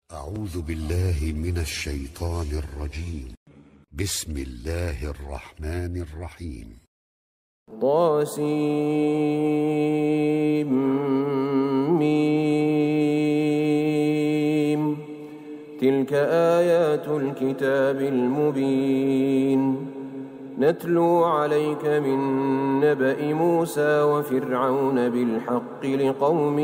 أعوذ بالله من الشيطان الرجيم. بسم الله الرحمن الرحيم. طاسيم. تلك آيات الكتاب المبين. نتلو عليك من نبأ موسى وفرعون بالحق لقوم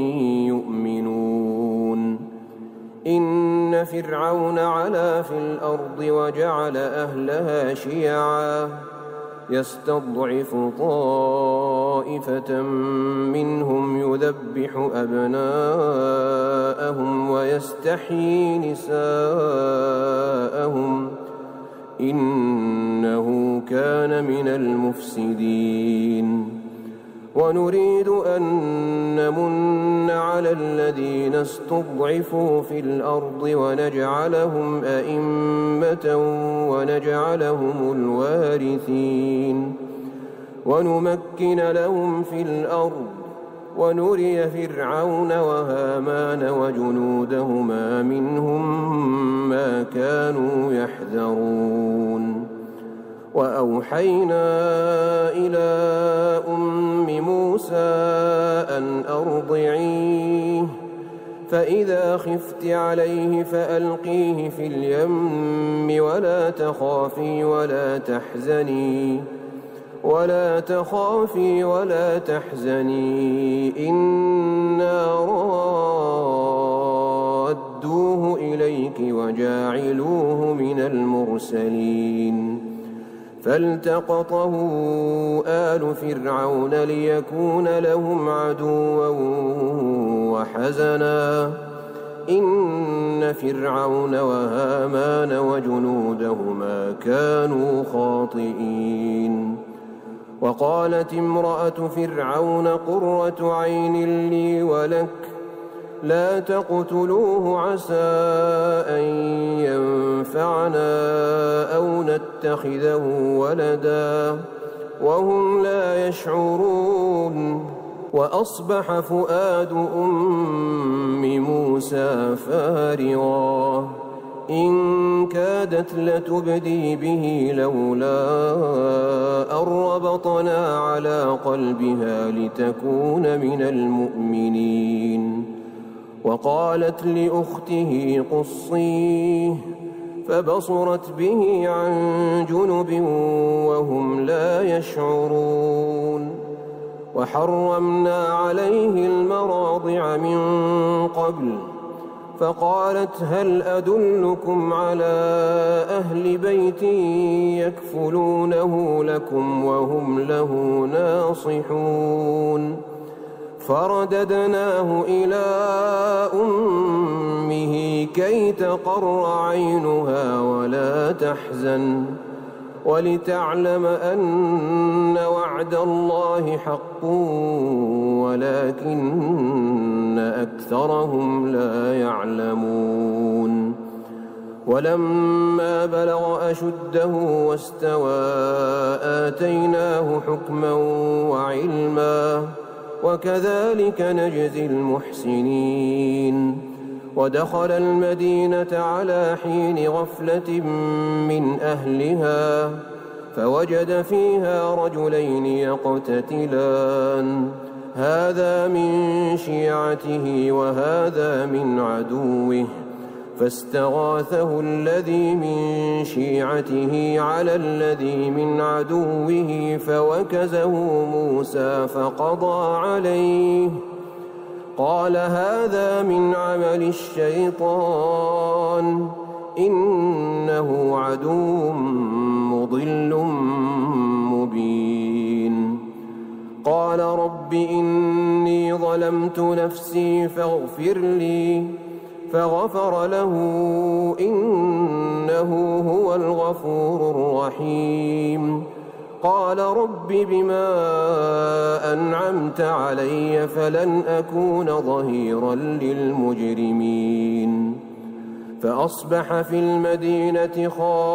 يؤمنون. إن فرعون علا في الأرض وجعل أهلها شيعا يستضعف طائفة منهم يذبح أبناءهم ويستحيي نساءهم إنه كان من المفسدين. ونريد أن نمن على الذين استضعفوا في الأرض ونجعلهم أئمة ونجعلهم الوارثين ونمكن لهم في الأرض ونري فرعون وهامان وجنودهما منهم ما كانوا يحذرون. وأوحينا إلى أم موسى أن أرضعيه فإذا خفت عليه فألقيه في اليم ولا تخافي ولا تحزني إنا رادوه إليك وجاعلوه من المرسلين. فالتقطه آل فرعون ليكون لهم عدوا وحزنا إن فرعون وهامان وجنودهما كانوا خاطئين. وقالت امرأة فرعون قرة عين لي ولك لا تقتلوه عسى أن ينفعنا أو نتخذه ولدا وهم لا يشعرون. وأصبح فؤاد أم موسى فارغا إن كادت لتبدي به لولا أن ربطنا على قلبها لتكون من المؤمنين. وقالت لأخته قصيه فبصرت به عن جنب وهم لا يشعرون. وحرمنا عليه المراضع من قبل فقالت هل أدلكم على أهل بيت يكفلونه لكم وهم له ناصحون. فرددناه إلى أمه كي تقر عينها ولا تحزن ولتعلم أن وعد الله حق ولكن أكثرهم لا يعلمون. ولما بلغ أشده واستوى آتيناه حكما وعلما وكذلك نجزي المحسنين. ودخل المدينة على حين غفلة من أهلها فوجد فيها رجلين يقتتلان هذا من شيعته وهذا من عدوه فاستغاثه الذي من شيعته على الذي من عدوه فوكزه موسى فقضى عليه قال هذا من عمل الشيطان إنه عدو مضل مبين. قال رب إني ظلمت نفسي فاغفر لي فغفر له إنه هو الغفور الرحيم. قال رب بما أنعمت علي فلن أكون ظهيرا للمجرمين. فأصبح في المدينة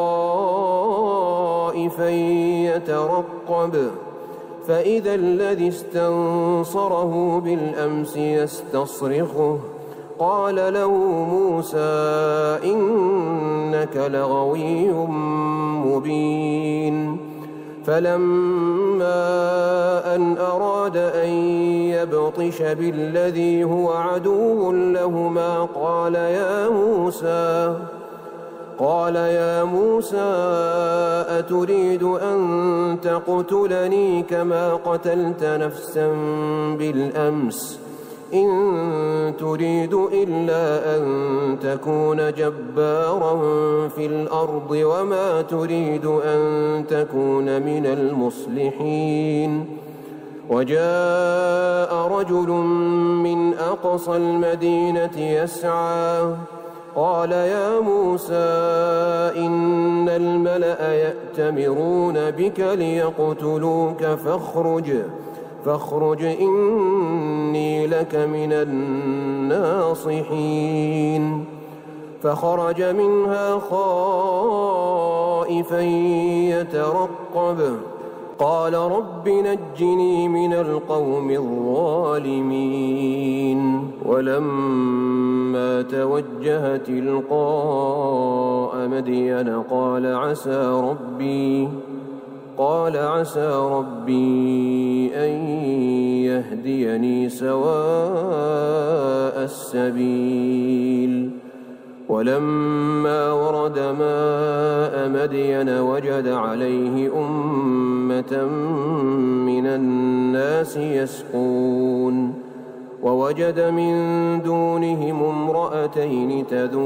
خائفا يترقب فإذا الذي استنصره بالأمس يستصرخه قال له موسى إنك لغوي مبين فلما أن أراد أن يبطش بالذي هو عدو لهما قال يا موسى أتريد أن تقتلني كما قتلت نفسا بالأمس إن تريد إلا أن تكون جبارا في الأرض وما تريد أن تكون من المصلحين وجاء رجل من أقصى المدينة يسعى قال يا موسى إن الملأ يأتمرون بك ليقتلوك فاخرج إني لك من الناصحين فخرج منها خائفا يترقب قال رب نجني من القوم الظالمين ولما توجه تلقاء مدين قال عسى ربي أن يهديني سواء السبيل ولما ورد ماء مدين وجد عليه أمة من الناس يسقون ووجد من دونهم امرأتين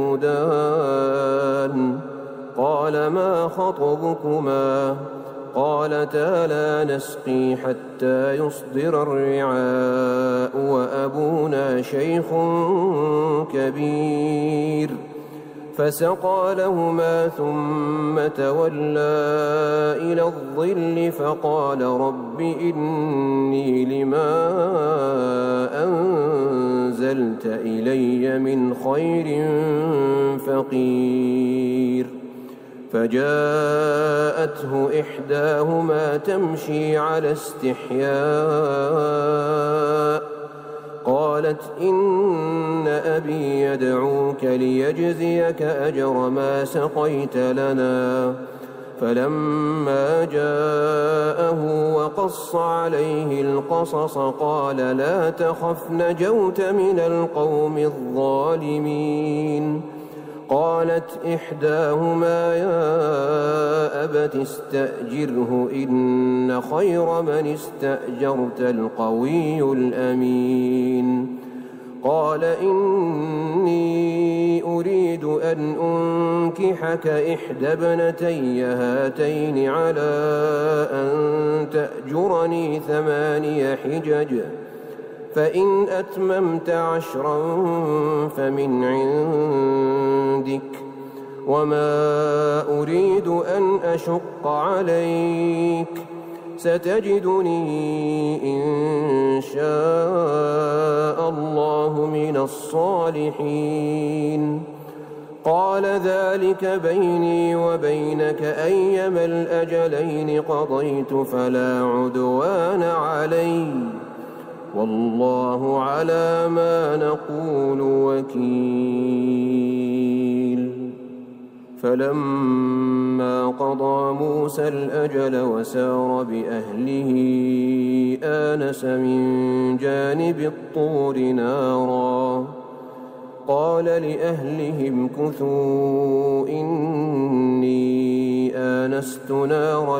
تذودان قال ما خطبكما قالتا لا نسقي حتى يصدر الرعاء وأبونا شيخ كبير فسقى لهما ثم تولى إلى الظل فقال رب إني لما أنزلت إلي من خير فقير فجاءته إحداهما تمشي على استحياء قالت إن أبي يدعوك ليجزيك أجر ما سقيت لنا فلما جاءه وقص عليه القصص قال لا تخف نجوت من القوم الظالمين قالت إحداهما يا أبت استأجره إن خير من استأجرت القوي الأمين قال إني أريد أن أنكحك إحدى ابنتي هاتين على أن تأجرني 8 حجج فإن أتممت 10 فمن عندك وما أريد أن أشق عليك ستجدني إن شاء الله من الصالحين قال ذلك بيني وبينك أيما الأجلين قضيت فلا عدوان علي والله على ما نقول وكيل فلما قضى موسى الأجل وسار بأهله آنس من جانب الطور نارا قال لأهلهم كثوا إني آنست نارا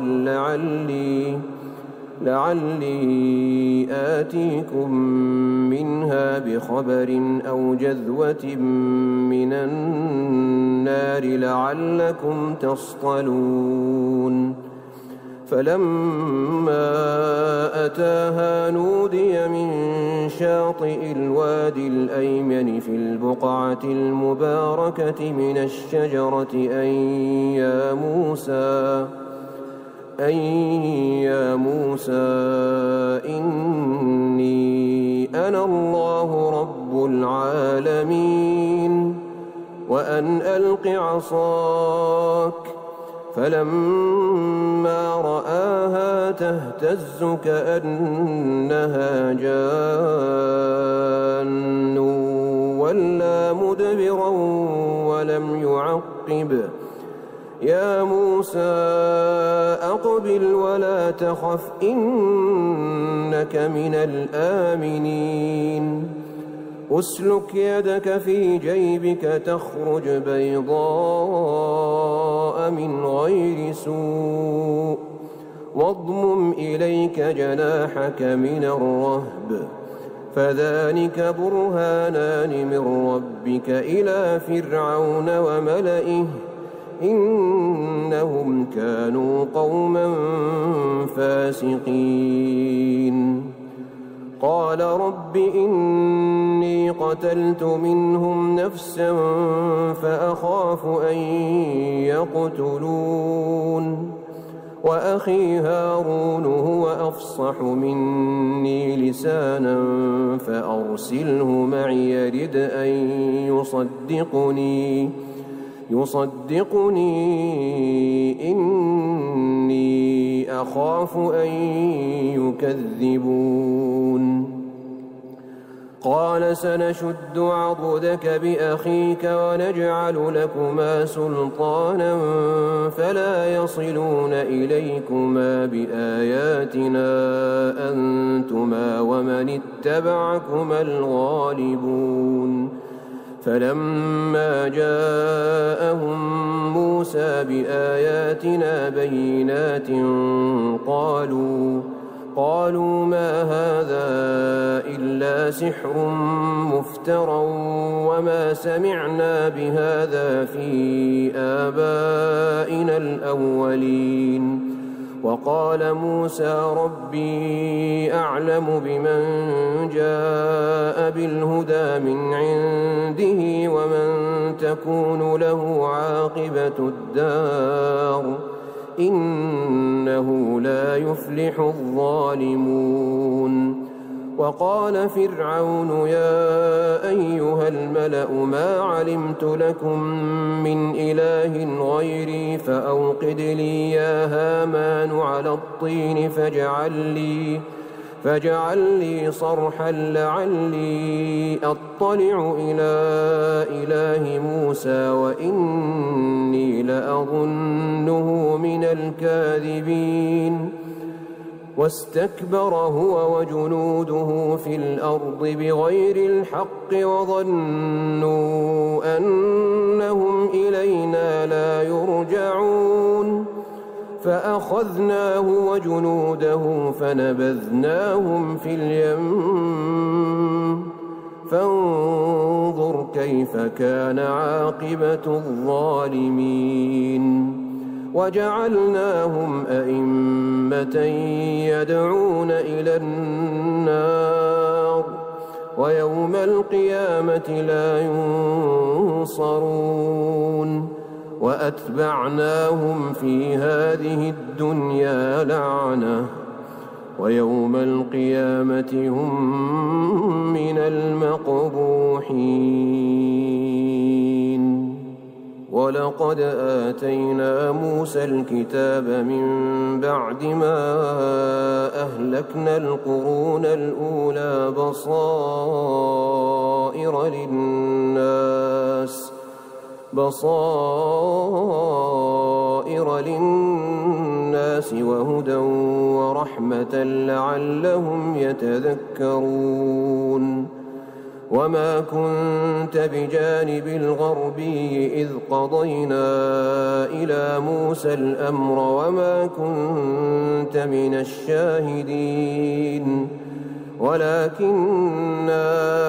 لعلي آتيكم منها بخبر أو جذوة من النار لعلكم تصطلون فلما أتاها نودي من شاطئ الوادي الأيمن في البقعة المباركة من الشجرة أن يا موسى إني أنا الله رب العالمين وأن ألق عصاك فلما رآها تهتز كأنها جان وَلَّى مُدْبِرًا وَلَمْ يُعَقِّبْ يَا مُوسَى أَقْبِلْ وَلَا تَخَفْ إِنَّكَ مِنَ الْآمِنِينَ أُسْلُكْ يَدَكَ في جيبك تخرج بيضاء من غير سوء واضمم إليك جناحك من الرهب فذلك برهانان من ربك إلى فرعون وملئه إنهم كانوا قوما فاسقين قال رب إني قتلت منهم نفسا فأخاف أن يقتلون وأخي هارون هو أفصح مني لسانا فأرسله معي يرد أن يصدقني إني أخاف أن يكذبون قال سنشد عضدك بأخيك ونجعل لكما سلطانا فلا يصلون إليكما بآياتنا أنتما ومن اتبعكما الغالبون فلما جاءهم موسى بآياتنا بينات قالوا ما هذا إلا سحر مفترى وما سمعنا بهذا في آبائنا الأولين وقال موسى ربي أعلم بمن جاء بالهدى من عنده ومن تكون له عاقبة الدار إنه لا يفلح الظالمون وقال فرعون يا أيها الملأ ما علمت لكم من إله غيري فأوقد لي يا هامان على الطين فاجعل لي صرحا لعلي أطلع إلى إله موسى وإني لأظنه من الكاذبين واستكبر هو وجنوده في الأرض بغير الحق وظنوا أنهم إلينا لا يرجعون فأخذناه وجنوده فنبذناهم في اليم فانظر كيف كان عاقبة الظالمين وجعلناهم أئمة يدعون إلى النار ويوم القيامة لا ينصرون وأتبعناهم في هذه الدنيا لعنة ويوم القيامة هم من المقبوحين ولقد آتينا موسى الكتاب من بعد ما أهلكنا القرون الأولى بصائر للناس وهدى ورحمة لعلهم يتذكرون وما كنت بجانب الغربي إذ قضينا إلى موسى الأمر وما كنت من الشاهدين ولكننا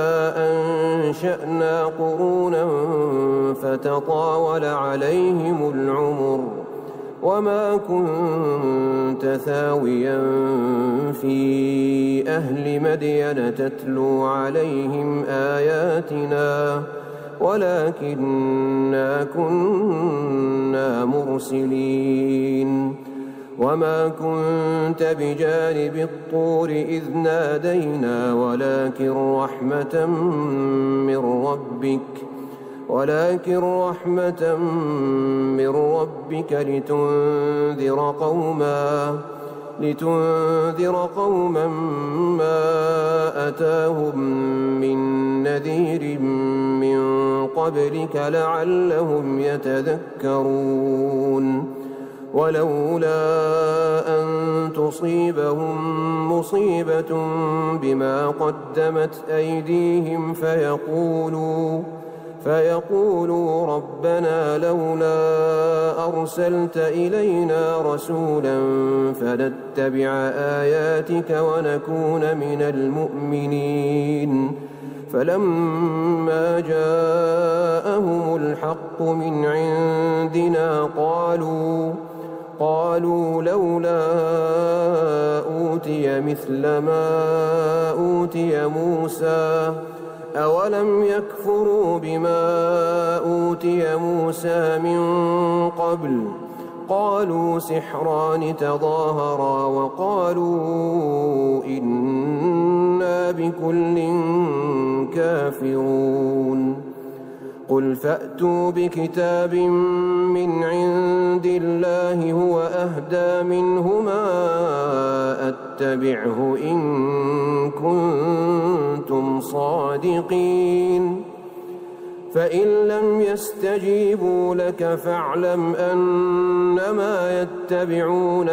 أنشأنا قرونا فتطاول عليهم العمر وما كنت ثاويا في أهل مدين تتلو عليهم آياتنا ولكننا كنا مرسلين وما كنت بجانب الطور إذ نادينا ولكن رحمة من ربك لتنذر لتنذر قوما ما أتاهم من نذير من قبلك لعلهم يتذكرون ولولا أن تصيبهم مصيبة بما قدمت أيديهم فيقولوا ربنا لولا أرسلت إلينا رسولا فنتبع آياتك ونكون من المؤمنين فلما جاءهم الحق من عندنا قالوا لولا أوتي مثل ما أوتي موسى أولم يكفروا بما أوتي موسى من قبل قالوا سحران تظاهرا وقالوا إنا بكل كافرون قل فأتوا بكتاب من عند الله هو أهدى منهما أتبعه إن كنتم صادقين فإن لم يستجيبوا لك فاعلم أنما يتبعون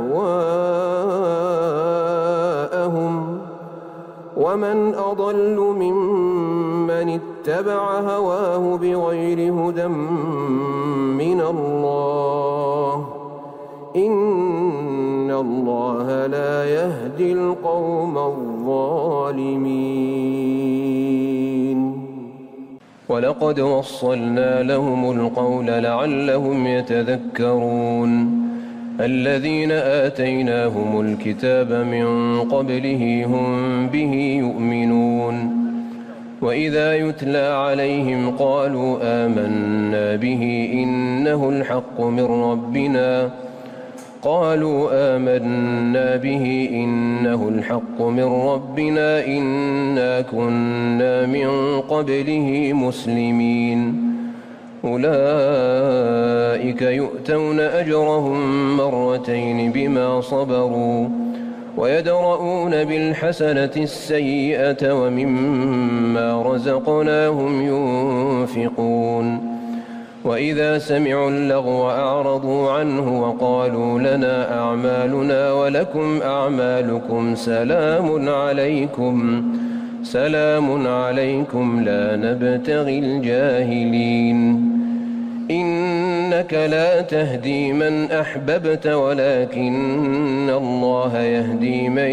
أهواءهم ومن أضل ممن اتبع هواه بغير هدى من الله إن الله لا يهدي القوم الظالمين ولقد وصلنا لهم القول لعلهم يتذكرون الذين آتيناهم الكتاب من قبله هم به يؤمنون وإذا يتلى عليهم قالوا آمنا به إنه الحق من ربنا إنا كنا من قبله مسلمين أولئك يؤتون أجرهم مرتين بما صبروا ويدرؤون بالحسنة السيئة ومما رزقناهم ينفقون وإذا سمعوا اللغو أعرضوا عنه وقالوا لنا أعمالنا ولكم أعمالكم سلام عليكم لا نبتغي الجاهلين إنك لا تهدي من أحببت ولكن الله يهدي من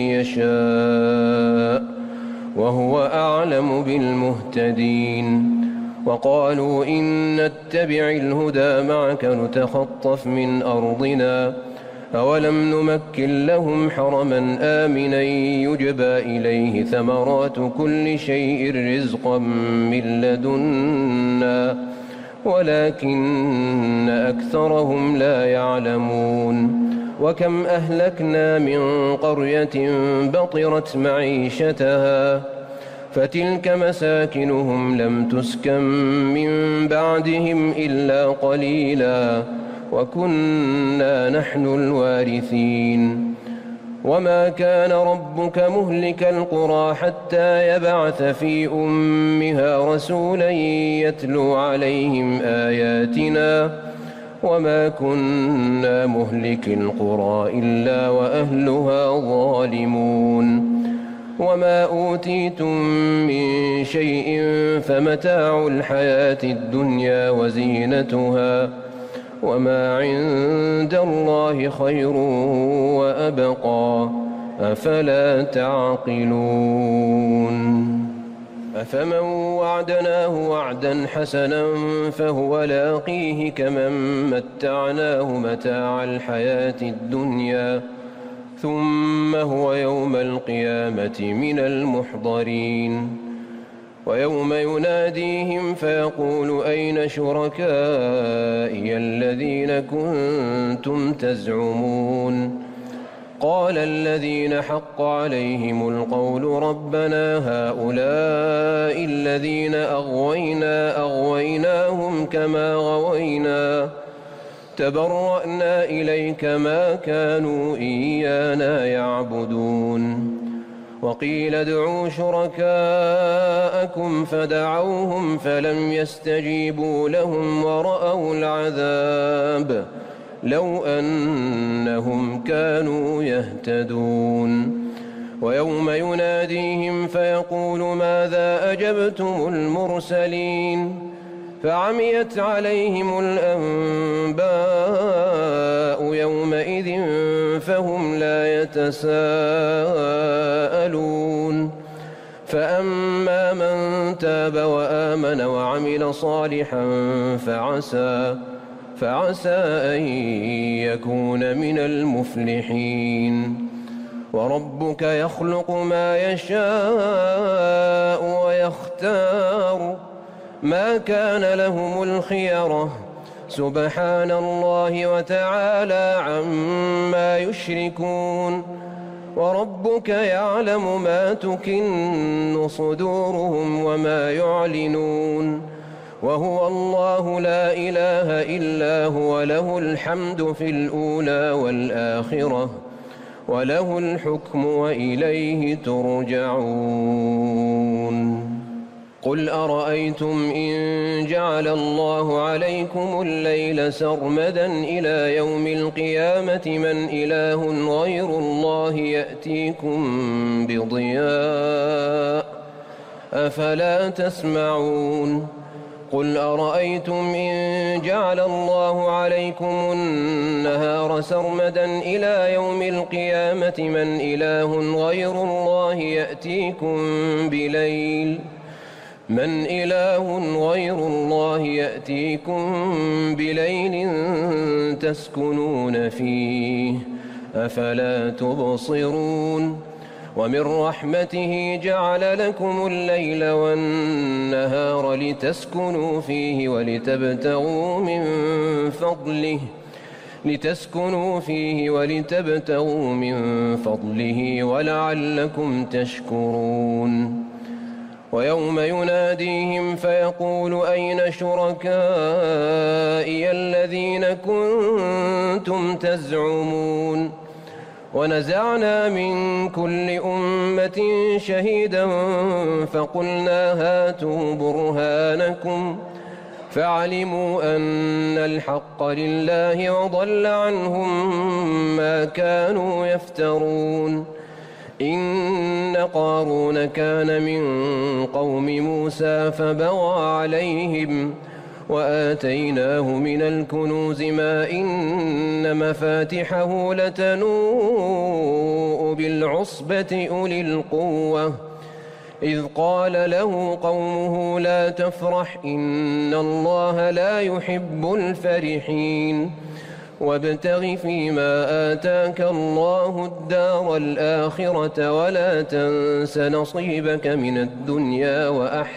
يشاء وهو أعلم بالمهتدين وقالوا إن نتبع الهدى معك نتخطف من أرضنا أولم نمكن لهم حرما آمنا يجبى إليه ثمرات كل شيء رزقا من لدنا ولكن أكثرهم لا يعلمون وكم أهلكنا من قرية بطرت معيشتها فتلك مساكنهم لم تسكن من بعدهم إلا قليلا وكنا نحن الوارثين وما كان ربك مهلك القرى حتى يبعث في أمها رسولا يتلو عليهم آياتنا وما كنا مهلك القرى إلا وأهلها ظالمون وما أوتيتم من شيء فمتاع الحياة الدنيا وزينتها وما عند الله خير وأبقى أفلا تعقلون أفمن وعدناه وعدا حسنا فهو لاقيه كمن متعناه متاع الحياة الدنيا ثم هو يوم القيامة من المحضرين ويوم يناديهم فيقول أين شركائي الذين كنتم تزعمون قال الذين حق عليهم القول ربنا هؤلاء الذين أغويناهم تبرأنا إليك ما كانوا إيانا يعبدون وقيل ادعوا شركاءكم فدعوهم فلم يستجيبوا لهم ورأوا العذاب لو أنهم كانوا يهتدون ويوم يناديهم فيقول ماذا أجبتم المرسلين فعميت عليهم الأنباء يومئذ فهم لا يتساءلون فأما من تاب وآمن وعمل صالحا فعسى أن يكون من المفلحين وربك يخلق ما يشاء ويختار ما كان لهم الخيرة سبحان الله وتعالى عما يشركون وربك يعلم ما تكن صدورهم وما يعلنون وهو الله لا إله إلا هو له الحمد في الأولى والآخرة وله الحكم وإليه ترجعون قل أرأيتم إن جعل الله عليكم الليل سرمدا إلى يوم القيامة من إله غير الله يأتيكم بضياء أفلا تسمعون قل أرأيتم إن جعل الله عليكم النهار سرمدا إلى يوم القيامة من إله غير الله يأتيكم بليل تسكنون فيه أفلا تبصرون ومن رحمته جعل لكم الليل والنهار لتسكنوا فيه ولتبتغوا من فضله ولعلكم تشكرون ويوم يناديهم فيقول أين شركائي الذين كنتم تزعمون ونزعنا من كل أمة شهيدا فقلنا هاتوا برهانكم فعلموا أن الحق لله وضل عنهم ما كانوا يفترون إن قارون كان من قوم موسى فبغى عليهم وآتيناه من الكنوز ما إن مفاتحه لتنوء بالعصبة أولي القوة إذ قال له قومه لا تفرح إن الله لا يحب الفرحين وابتغ فيما آتاك الله الدار الآخرة ولا تنس نصيبك من الدنيا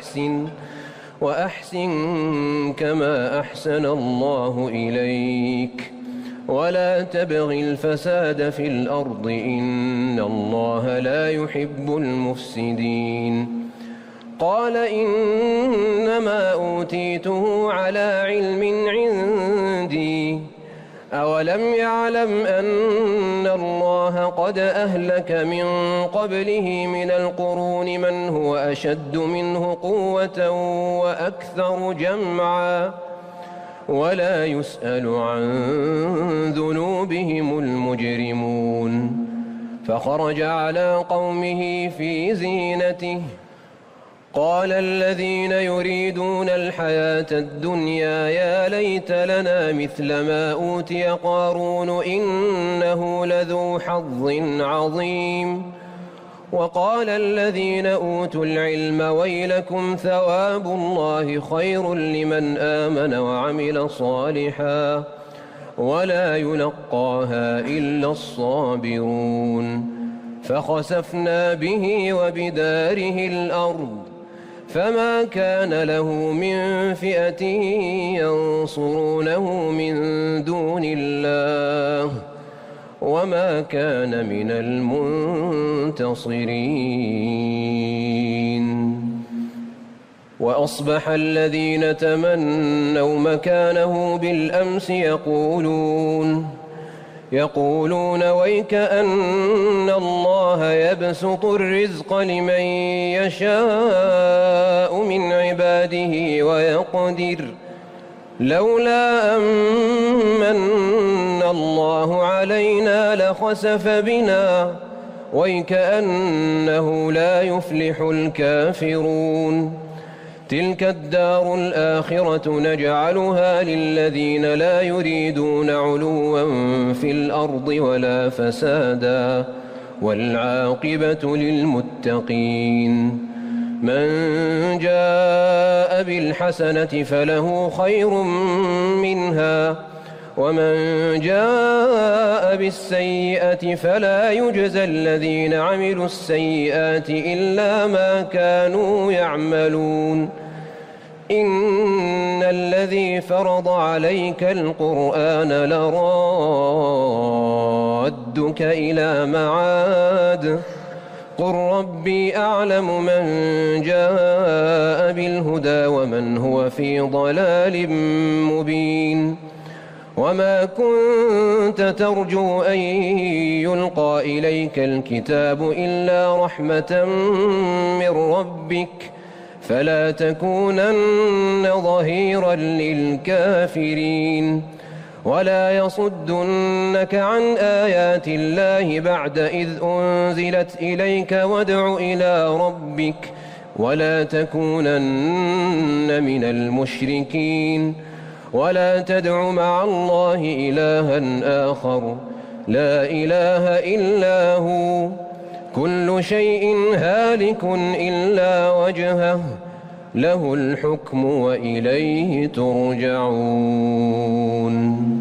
وأحسن كما أحسن الله إليك ولا تبغ الفساد في الأرض إن الله لا يحب المفسدين قال إنما أوتيته على علم عندي أولم يعلم أن الله قد أهلك من قبله من القرون من هو أشد منه قوة وأكثر جمعا ولا يسأل عن ذنوبهم المجرمون فخرج على قومه في زينته قال الذين يريدون الحياة الدنيا يا ليت لنا مثل ما أوتي قارون إنه لذو حظ عظيم وقال الذين أوتوا العلم ويلكم ثواب الله خير لمن آمن وعمل صالحا ولا يلقاها إلا الصابرون فخسفنا به وبداره الأرض فما كان له من فئة ينصرونه من دون الله وما كان من المنتصرين وأصبح الذين تمنوا مكانه بالأمس يقولون ويك أن الله يبسط الرزق لمن يشاء من عباده ويقدر لولا أمن الله علينا لخسف بنا ويكأنه لا يفلح الكافرون تلك الدار الآخرة نجعلها للذين لا يريدون علوا في الأرض ولا فسادا والعاقبة للمتقين من جاء بالحسنة فله خير منها ومن جاء بالسيئة فلا يجزى الذين عملوا السيئات إلا ما كانوا يعملون إن الذي فرض عليك القرآن لرادك إلى معاد قل ربي أعلم من جاء بالهدى ومن هو في ضلال مبين وما كنت ترجو أن يلقى إليك الكتاب إلا رحمة من ربك فلا تكونن ظهيرا للكافرين ولا يصدنك عن آيات الله بعد إذ أنزلت إليك وادع إلى ربك ولا تكونن من المشركين ولا تدع مع الله إلها آخر لا إله إلا هو كل شيء هالك إلا وجهه له الحكم وإليه ترجعون